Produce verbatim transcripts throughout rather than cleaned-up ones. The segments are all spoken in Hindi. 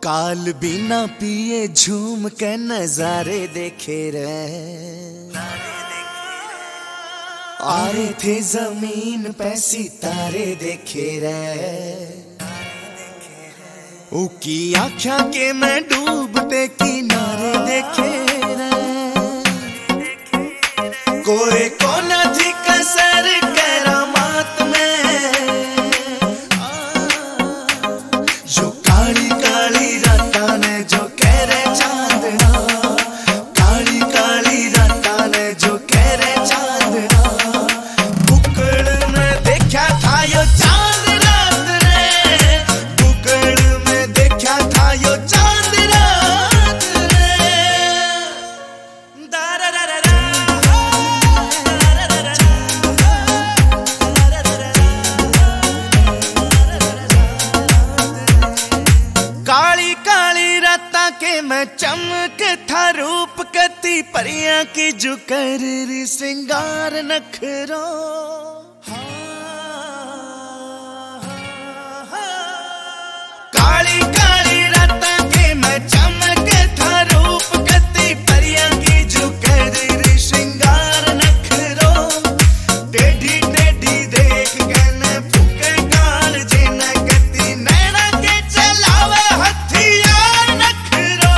काल बिना पिए झूम के नजारे देखे रे, आए थे जमीन पे सितारे देखे रे। उकी आँखा के मैं डूबते किनारे देखे रे, कोई को न थी कसर करामात में। जो काली काली राता ने जो कह रहे चांदना, काली काली राता ने जो कह रहे चांदना, बुकड़ में देखा था यो चांद रात रे, बुकड़ में देखा था यो चांद रात रे। दा रा रा रा रा काली काली राता के मैं चमक था रूप कती परियां की जो कर रही श्रृंगार नखरो। काली काली राता के मैं चमक था रूप कती परियां की जो कर रही श्रृंगार नखरो। टेढ़ी टेढ़ी देख के न फूके काल जे न गति नैना के चलावे हथियार नखरो।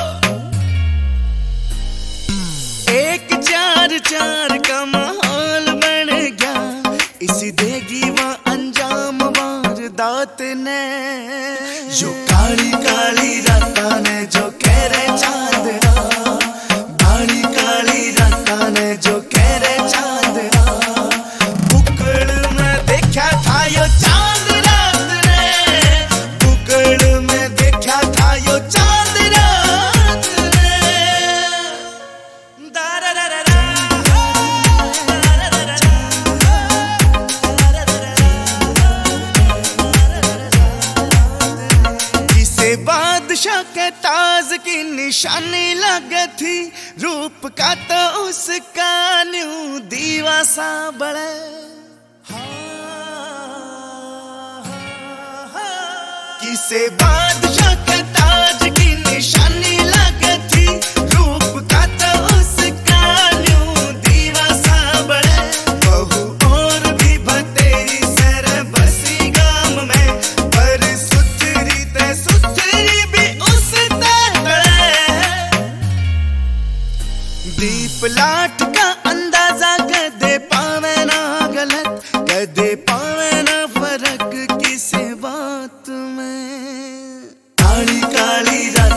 एक चार चार का माहौल बन गया, इसी देगी वह अंजाम वारदात ने। जो काली काली राता ने जो कह रहे चांदना, काली काली राता ने जो कह रहे चांदना, बुकड़ में देखा था यो चांद रात रे, बुकड़ में देखा था यो चांद रात रे। दा रा रा रा रा बादशाह के ताज की निशानी लग थी, रूप का तो उसका न्यू दीवा सा बड़े। किसे बादशाह के ताज की निशानी लग थी, रूप का तो उसका न्यू दीवा सा बड़े। बहू और भी बतेरी सर बसी गाम में, पर सुथरी ते सुथरी भी उस तरह। दीप लाट का अंदाजा कदे पावे ना गलत, कदे पावे ना फर्क किसी बात में। काली काली